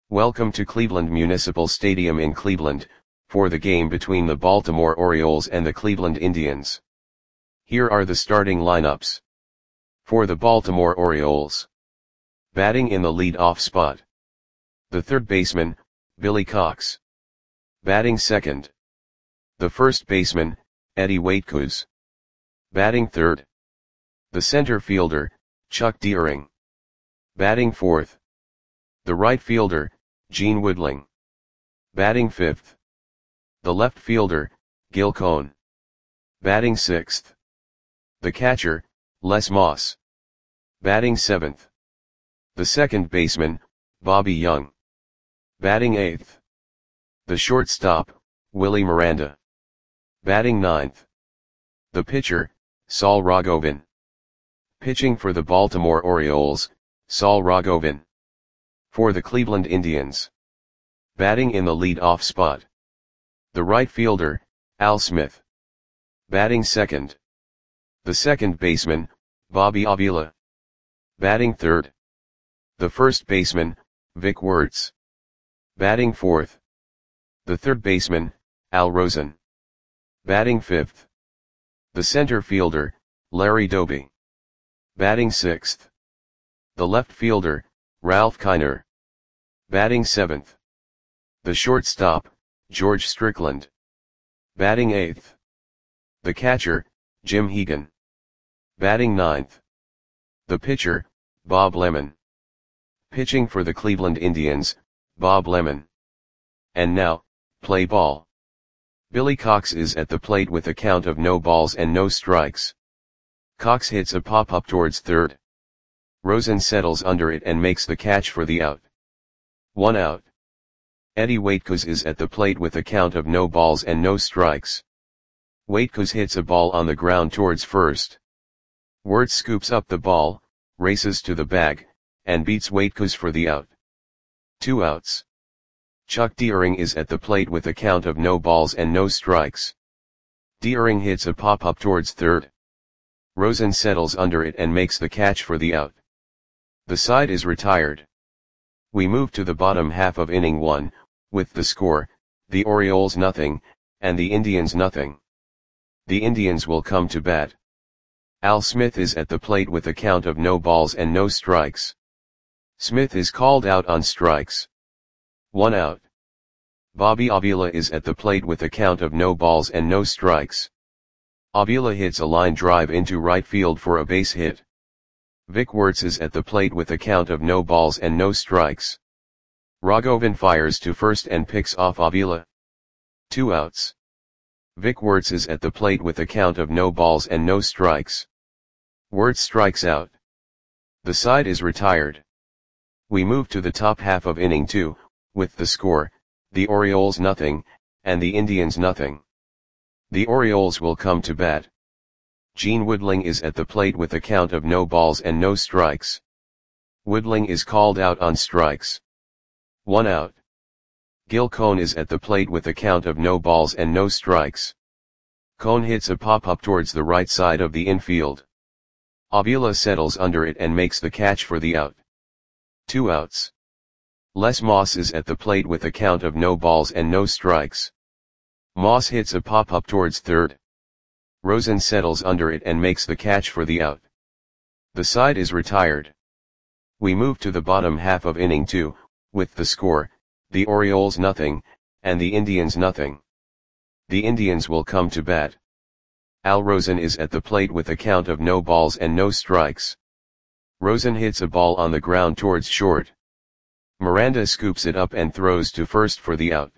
Welcome to Cleveland Municipal Stadium in Cleveland, for the game between the Baltimore Orioles and the Cleveland Indians. Here are the starting lineups. For the Baltimore Orioles. Batting in the lead-off spot. The third baseman, Billy Cox. Batting second. The first baseman, Eddie Waitkus. Batting third. The center fielder, Chuck Deering. Batting fourth. The right fielder, Gene Woodling. Batting fifth. The left fielder, Gil Cohn. Batting sixth. The catcher, Les Moss. Batting seventh. The second baseman, Bobby Young. Batting eighth. The shortstop, Willie Miranda. Batting ninth. The pitcher, Saul Rogovin. Pitching for the Baltimore Orioles, Saul Rogovin. For the Cleveland Indians. Batting in the lead-off spot. The right fielder, Al Smith. Batting second. The second baseman, Bobby Avila. Batting third. The first baseman, Vic Wertz. Batting fourth. The third baseman, Al Rosen. Batting fifth. The center fielder, Larry Doby. Batting sixth. The left fielder, Ralph Kiner. Batting seventh. The shortstop, George Strickland. Batting eighth. The catcher, Jim Hegan. Batting ninth. The pitcher, Bob Lemon. Pitching for the Cleveland Indians, Bob Lemon. And now, play ball. Billy Cox is at the plate with a count of no balls and no strikes. Cox hits a pop-up towards third. Rosen settles under it and makes the catch for the out. 1 out. Eddie Waitkus is at the plate with a count of no balls and no strikes. Waitkus hits a ball on the ground towards first. Wertz scoops up the ball, races to the bag, and beats Waitkus for the out. 2 outs. Chuck Deering is at the plate with a count of no balls and no strikes. Deering hits a pop-up towards third. Rosen settles under it and makes the catch for the out. The side is retired. We move to the bottom half of inning 1, with the score, the Orioles nothing, and the Indians nothing. The Indians will come to bat. Al Smith is at the plate with a count of no balls and no strikes. Smith is called out on strikes. 1 out. Bobby Avila is at the plate with a count of no balls and no strikes. Avila hits a line drive into right field for a base hit. Vic Wertz is at the plate with a count of no balls and no strikes. Rogovin fires to first and picks off Avila. 2 outs. Vic Wertz is at the plate with a count of no balls and no strikes. Wertz strikes out. The side is retired. We move to the top half of inning 2, with the score, the Orioles nothing, and the Indians nothing. The Orioles will come to bat. Gene Woodling is at the plate with a count of no balls and no strikes. Woodling is called out on strikes. 1 out. Gil Cohn is at the plate with a count of no balls and no strikes. Cohn hits a pop-up towards the right side of the infield. Avila settles under it and makes the catch for the out. 2 outs. Les Moss is at the plate with a count of no balls and no strikes. Moss hits a pop-up towards third. Rosen settles under it and makes the catch for the out. The side is retired. We move to the bottom half of inning 2, with the score, the Orioles nothing, and the Indians nothing. The Indians will come to bat. Al Rosen is at the plate with a count of no balls and no strikes. Rosen hits a ball on the ground towards short. Miranda scoops it up and throws to first for the out.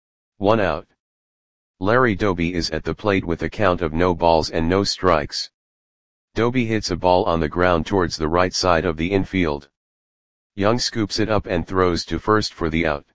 1 out. Larry Doby is at the plate with a count of no balls and no strikes. Doby hits a ball on the ground towards the right side of the infield. Young scoops it up and throws to first for the out.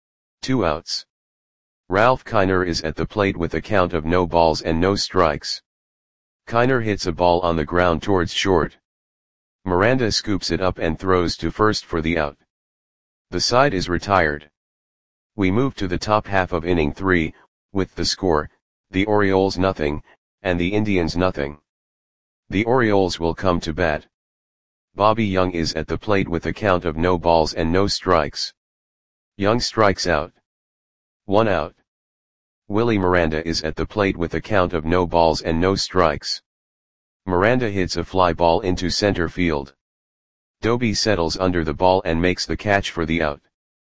2 outs. Ralph Kiner is at the plate with a count of no balls and no strikes. Kiner hits a ball on the ground towards short. Miranda scoops it up and throws to first for the out. The side is retired. We move to the top half of inning 3, with the score, the Orioles nothing, and the Indians nothing. The Orioles will come to bat. Bobby Young is at the plate with a count of no balls and no strikes. Young strikes out. 1 out. Willie Miranda is at the plate with a count of no balls and no strikes. Miranda hits a fly ball into center field. Doby settles under the ball and makes the catch for the out.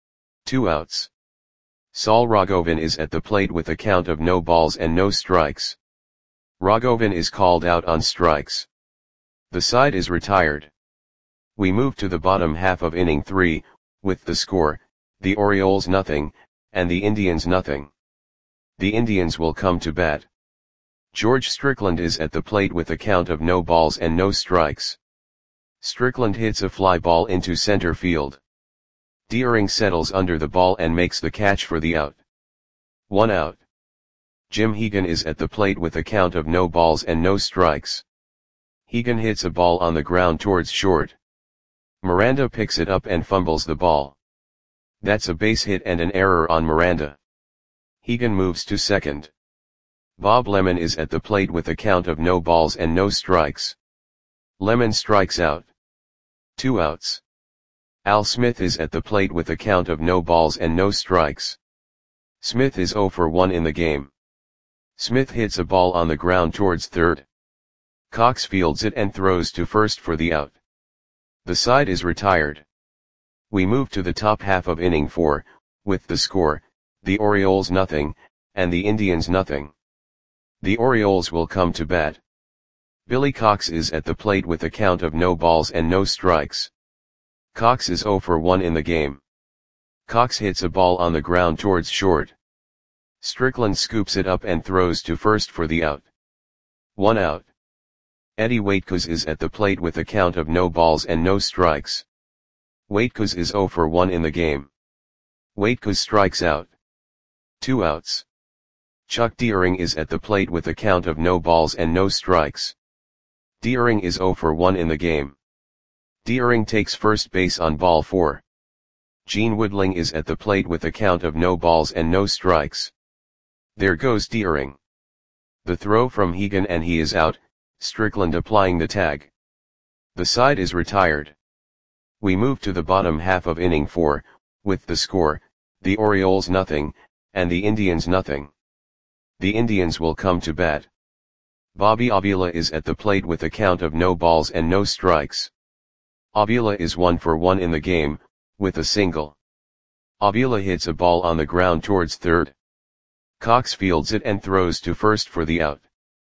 2 outs. Saul Raghovan is at the plate with a count of no balls and no strikes. Raghovan is called out on strikes. The side is retired. We move to the bottom half of inning 3, with the score, the Orioles nothing, and the Indians nothing. The Indians will come to bat. George Strickland is at the plate with a count of no balls and no strikes. Strickland hits a fly ball into center field. Deering settles under the ball and makes the catch for the out. 1 out. Jim Hegan is at the plate with a count of no balls and no strikes. Hegan hits a ball on the ground towards short. Miranda picks it up and fumbles the ball. That's a base hit and an error on Miranda. Hegan moves to second. Bob Lemon is at the plate with a count of no balls and no strikes. Lemon strikes out. 2 outs. Al Smith is at the plate with a count of no balls and no strikes. Smith is 0 for 1 in the game. Smith hits a ball on the ground towards third. Cox fields it and throws to first for the out. The side is retired. We move to the top half of inning 4, with the score, the Orioles nothing, and the Indians nothing. The Orioles will come to bat. Billy Cox is at the plate with a count of no balls and no strikes. Cox is 0 for 1 in the game. Cox hits a ball on the ground towards short. Strickland scoops it up and throws to first for the out. 1 out. Eddie Waitkos is at the plate with a count of no balls and no strikes. Waitkos is 0 for 1 in the game. Waitkos strikes out. 2 outs. Chuck Deering is at the plate with a count of no balls and no strikes. Deering is 0 for 1 in the game. Deering takes first base on ball 4. Gene Woodling is at the plate with a count of no balls and no strikes. There goes Deering. The throw from Hegan and he is out, Strickland applying the tag. The side is retired. We move to the bottom half of inning 4, with the score, the Orioles nothing, and the Indians nothing. The Indians will come to bat. Bobby Avila is at the plate with a count of no balls and no strikes. Avila is 1 for 1 in the game, with a single. Avila hits a ball on the ground towards third. Cox fields it and throws to first for the out.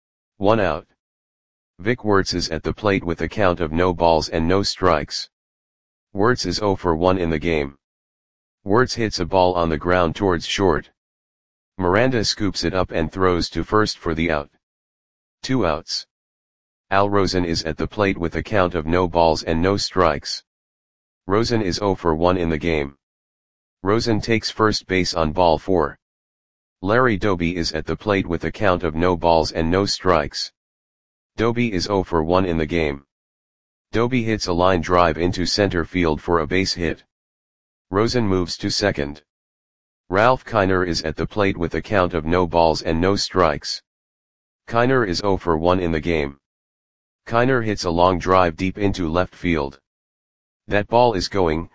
1 out. Vic Wertz is at the plate with a count of no balls and no strikes. Wertz is 0 for 1 in the game. Wertz hits a ball on the ground towards short. Miranda scoops it up and throws to first for the out. 2 outs. Al Rosen is at the plate with a count of no balls and no strikes. Rosen is 0 for 1 in the game. Rosen takes first base on ball 4. Larry Doby is at the plate with a count of no balls and no strikes. Doby is 0 for 1 in the game. Doby hits a line drive into center field for a base hit. Rosen moves to second. Ralph Kiner is at the plate with a count of no balls and no strikes. Kiner is 0 for 1 in the game. Kiner hits a long drive deep into left field. That ball is gone.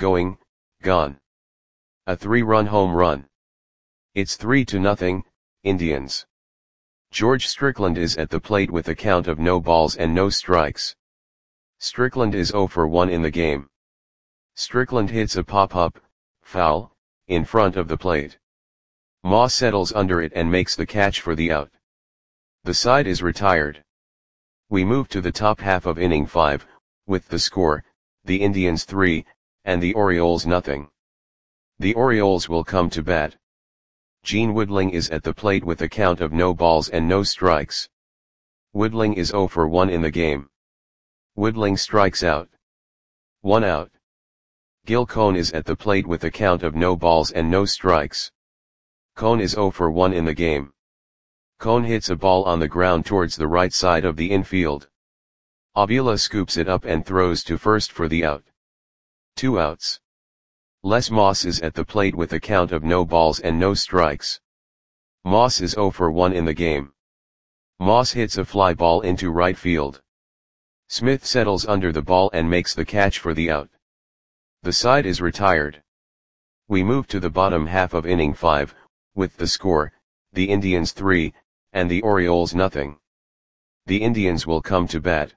A 3-run home run. It's 3-0, Indians. George Strickland is at the plate with a count of no balls and no strikes. Strickland is 0 for 1 in the game. Strickland hits a pop-up, foul, in front of the plate. Moss settles under it and makes the catch for the out. The side is retired. We move to the top half of inning 5, with the score, the Indians 3, and the Orioles nothing. The Orioles will come to bat. Gene Woodling is at the plate with a count of no balls and no strikes. Woodling is 0 for 1 in the game. Woodling strikes out. 1 out. Gil Cone is at the plate with a count of no balls and no strikes. Cone is 0 for 1 in the game. Cone hits a ball on the ground towards the right side of the infield. Avila scoops it up and throws to first for the out. 2 outs. Les Moss is at the plate with a count of no balls and no strikes. Moss is 0 for 1 in the game. Moss hits a fly ball into right field. Smith settles under the ball and makes the catch for the out. The side is retired. We move to the bottom half of inning 5, with the score, the Indians 3, and the Orioles nothing. The Indians will come to bat.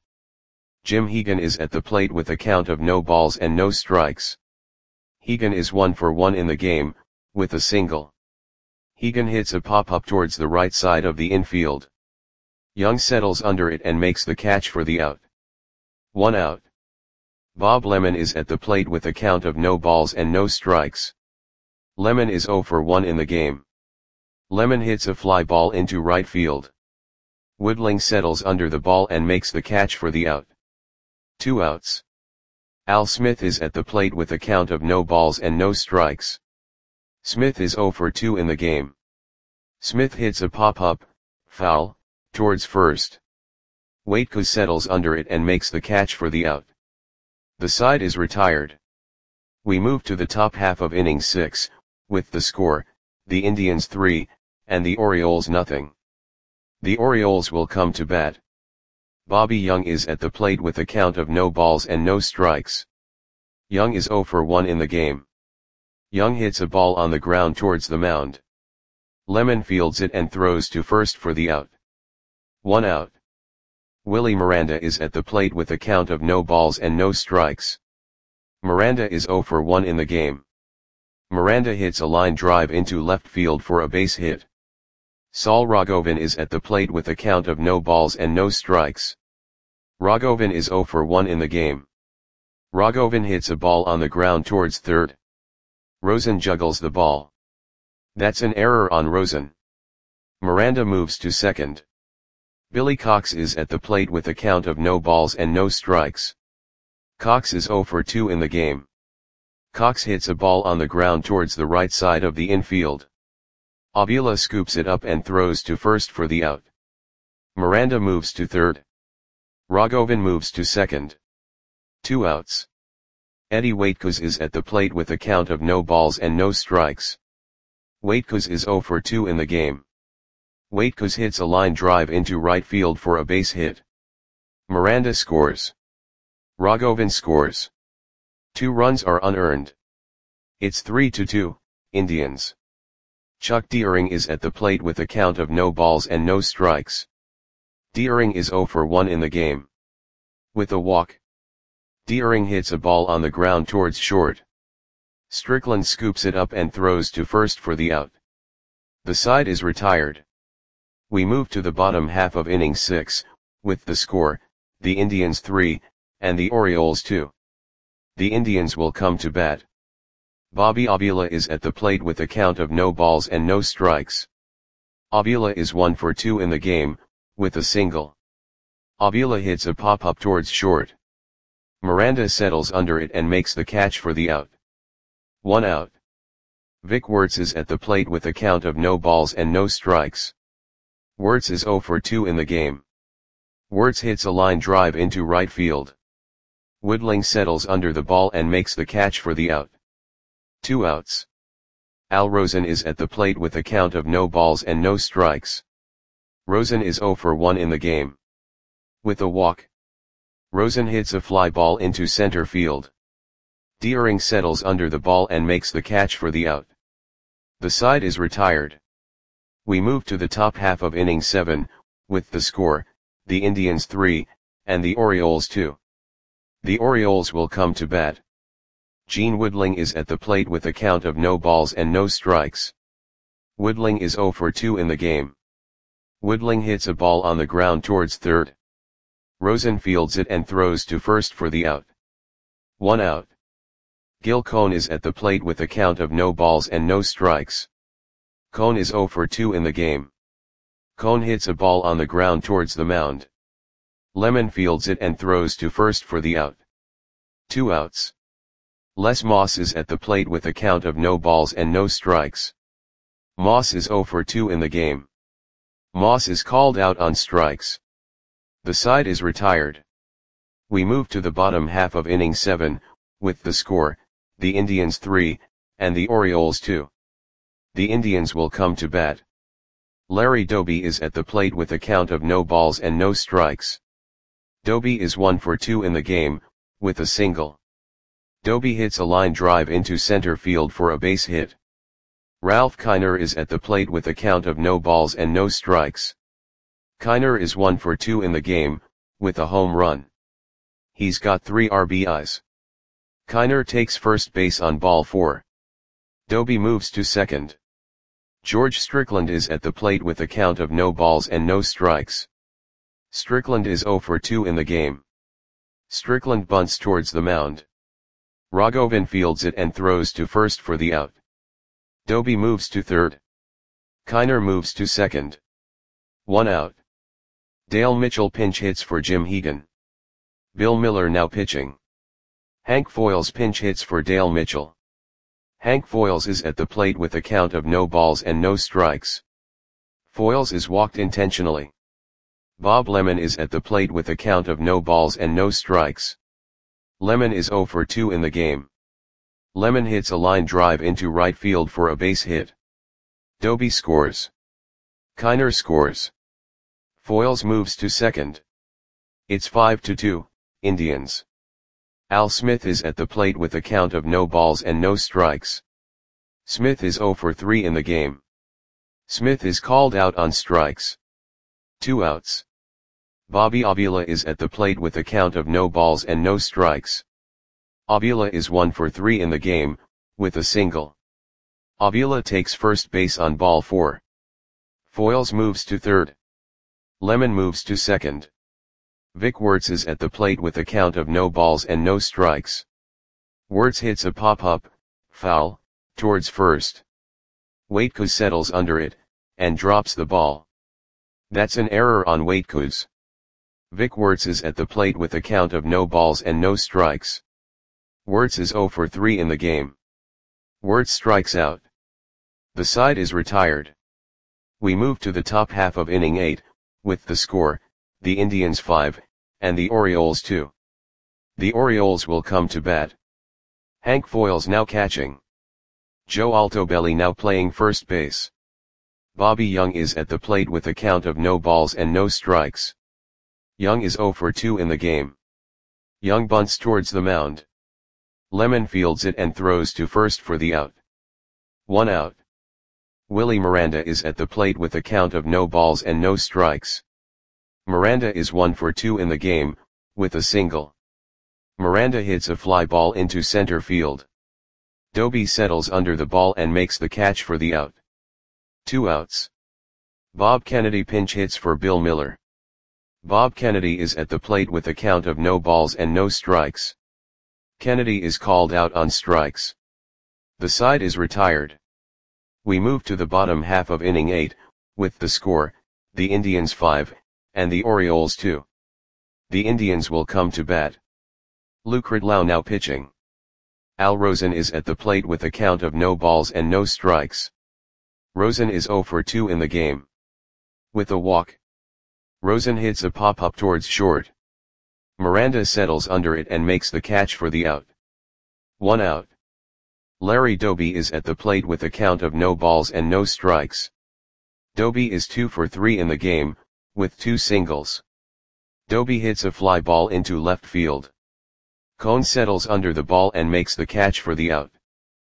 Jim Hegan is at the plate with a count of no balls and no strikes. Hegan is 1 for 1 in the game, with a single. Hegan hits a pop-up towards the right side of the infield. Young settles under it and makes the catch for the out. 1 out. Bob Lemon is at the plate with a count of no balls and no strikes. Lemon is 0 for 1 in the game. Lemon hits a fly ball into right field. Woodling settles under the ball and makes the catch for the out. 2 outs. Al Smith is at the plate with a count of no balls and no strikes. Smith is 0 for 2 in the game. Smith hits a pop-up, foul, towards first. Waitkus settles under it and makes the catch for the out. The side is retired. We move to the top half of inning 6, with the score, the Indians 3, and the Orioles nothing. The Orioles will come to bat. Bobby Young is at the plate with a count of no balls and no strikes. Young is 0 for 1 in the game. Young hits a ball on the ground towards the mound. Lemon fields it and throws to first for the out. 1 out. Willie Miranda is at the plate with a count of no balls and no strikes. Miranda is 0 for 1 in the game. Miranda hits a line drive into left field for a base hit. Saul Raghovan is at the plate with a count of no balls and no strikes. Raghovan is 0 for 1 in the game. Raghovan hits a ball on the ground towards third. Rosen juggles the ball. That's an error on Rosen. Miranda moves to second. Billy Cox is at the plate with a count of no balls and no strikes. Cox is 0 for 2 in the game. Cox hits a ball on the ground towards the right side of the infield. Avila scoops it up and throws to first for the out. Miranda moves to third. Raghovan moves to second. 2 outs. Eddie Waitkus is at the plate with a count of no balls and no strikes. Waitkus is 0 for 2 in the game. Waitkus hits a line drive into right field for a base hit. Miranda scores. Raghovan scores. 2 runs are unearned. It's 3-2, Indians. Chuck Deering is at the plate with a count of no balls and no strikes. Deering is 0 for 1 in the game. With a walk. Deering hits a ball on the ground towards short. Strickland scoops it up and throws to first for the out. The side is retired. We move to the bottom half of inning 6, with the score, the Indians 3, and the Orioles 2. The Indians will come to bat. Bobby Avila is at the plate with a count of no balls and no strikes. Avila is 1 for 2 in the game, with a single. Avila hits a pop-up towards short. Miranda settles under it and makes the catch for the out. 1 out. Vic Wertz is at the plate with a count of no balls and no strikes. Wertz is 0 for 2 in the game. Wertz hits a line drive into right field. Woodling settles under the ball and makes the catch for the out. 2 outs. Al Rosen is at the plate with a count of no balls and no strikes. Rosen is 0 for 1 in the game. With a walk. Rosen hits a fly ball into center field. Deering settles under the ball and makes the catch for the out. The side is retired. We move to the top half of inning 7, with the score, the Indians 3, and the Orioles 2. The Orioles will come to bat. Gene Woodling is at the plate with a count of no balls and no strikes. Woodling is 0 for 2 in the game. Woodling hits a ball on the ground towards third. Rosen fields it and throws to first for the out. 1 out. Gil Cohn is at the plate with a count of no balls and no strikes. Cohn is 0 for 2 in the game. Cohn hits a ball on the ground towards the mound. Lemon fields it and throws to first for the out. 2 outs. Les Moss is at the plate with a count of no balls and no strikes. Moss is 0 for 2 in the game. Moss is called out on strikes. The side is retired. We move to the bottom half of inning 7, with the score, the Indians 3, and the Orioles 2. The Indians will come to bat. Larry Doby is at the plate with a count of no balls and no strikes. Doby is 1 for 2 in the game, with a single. Doby hits a line drive into center field for a base hit. Ralph Kiner is at the plate with a count of no balls and no strikes. Kiner is 1 for 2 in the game, with a home run. He's got 3 RBIs. Kiner takes first base on ball 4. Doby moves to second. George Strickland is at the plate with a count of no balls and no strikes. Strickland is 0 for 2 in the game. Strickland bunts towards the mound. Raghavan fields it and throws to first for the out. Doby moves to third. Kiner moves to second. 1 out. Dale Mitchell pinch hits for Jim Hegan. Bill Miller now pitching. Hank Foils pinch hits for Dale Mitchell. Hank Foils is at the plate with a count of no balls and no strikes. Foils is walked intentionally. Bob Lemon is at the plate with a count of no balls and no strikes. Lemon is 0 for 2 in the game. Lemon hits a line drive into right field for a base hit. Doby scores. Kiner scores. Foils moves to second. It's 5-2, Indians. Al Smith is at the plate with a count of no balls and no strikes. Smith is 0 for 3 in the game. Smith is called out on strikes. 2 outs. Bobby Avila is at the plate with a count of no balls and no strikes. Avila is 1 for 3 in the game, with a single. Avila takes first base on ball 4. Foils moves to third. Lemon moves to second. Vic Wertz is at the plate with a count of no balls and no strikes. Wertz hits a pop-up, foul, towards first. Waitkuz settles under it, and drops the ball. That's an error on Waitkuz. Vic Wertz is at the plate with a count of no balls and no strikes. Wertz is 0 for 3 in the game. Wertz strikes out. The side is retired. We move to the top half of inning 8, with the score, the Indians 5, and the Orioles 2. The Orioles will come to bat. Hank Foils now catching. Joe Altobelli now playing first base. Bobby Young is at the plate with a count of no balls and no strikes. Young is 0 for 2 in the game. Young bunts towards the mound. Lemon fields it and throws to first for the out. 1 out. Willie Miranda is at the plate with a count of no balls and no strikes. Miranda is 1 for 2 in the game, with a single. Miranda hits a fly ball into center field. Doby settles under the ball and makes the catch for the out. 2 outs. Bob Kennedy pinch hits for Bill Miller. Bob Kennedy is at the plate with a count of no balls and no strikes. Kennedy is called out on strikes. The side is retired. We move to the bottom half of inning 8, with the score, the Indians 5, and the Orioles 2. The Indians will come to bat. Luke Ridlow now pitching. Al Rosen is at the plate with a count of no balls and no strikes. Rosen is 0 for 2 in the game. With a walk. Rosen hits a pop-up towards short. Miranda settles under it and makes the catch for the out. 1 out. Larry Doby is at the plate with a count of no balls and no strikes. Doby is 2 for 3 in the game, with 2 singles. Doby hits a fly ball into left field. Cone settles under the ball and makes the catch for the out.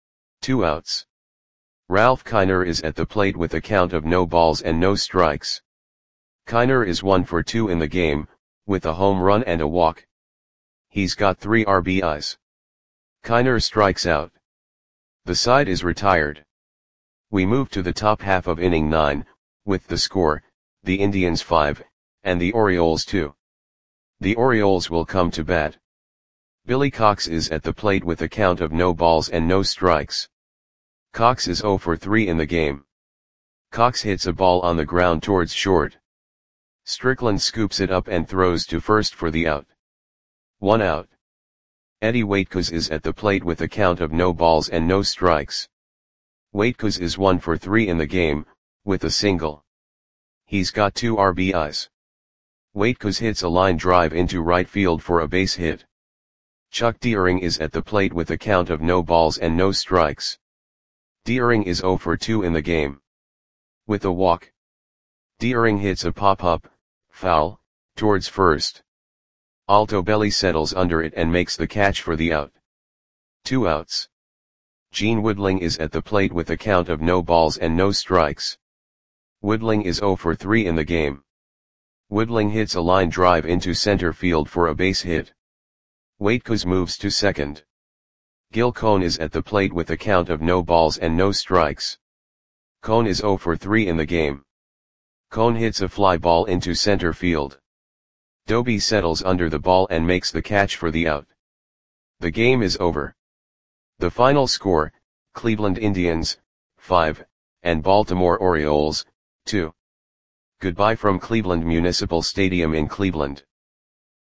2 outs. Ralph Kiner is at the plate with a count of no balls and no strikes. Kiner is 1 for 2 in the game, with a home run and a walk. He's got 3 RBIs. Kiner strikes out. The side is retired. We move to the top half of inning 9, with the score, the Indians 5, and the Orioles 2. The Orioles will come to bat. Billy Cox is at the plate with a count of no balls and no strikes. Cox is 0 for 3 in the game. Cox hits a ball on the ground towards short. Strickland scoops it up and throws to first for the out. 1 out. Eddie Waitkuz is at the plate with a count of no balls and no strikes. Waitkuz is 1 for 3 in the game, with a single. He's got 2 RBIs. Waitkuz hits a line drive into right field for a base hit. Chuck Deering is at the plate with a count of no balls and no strikes. Deering is 0 for 2 in the game. With a walk. Deering hits a pop-up, foul, towards first. Altobelli settles under it and makes the catch for the out. 2 outs. Gene Woodling is at the plate with a count of no balls and no strikes. Woodling is 0 for 3 in the game. Woodling hits a line drive into center field for a base hit. Waitkus moves to second. Gil Cone is at the plate with a count of no balls and no strikes. Cone is 0 for 3 in the game. Cone hits a fly ball into center field. Doby settles under the ball and makes the catch for the out. The game is over. The final score, Cleveland Indians, 5, and Baltimore Orioles, 2. Goodbye from Cleveland Municipal Stadium in Cleveland.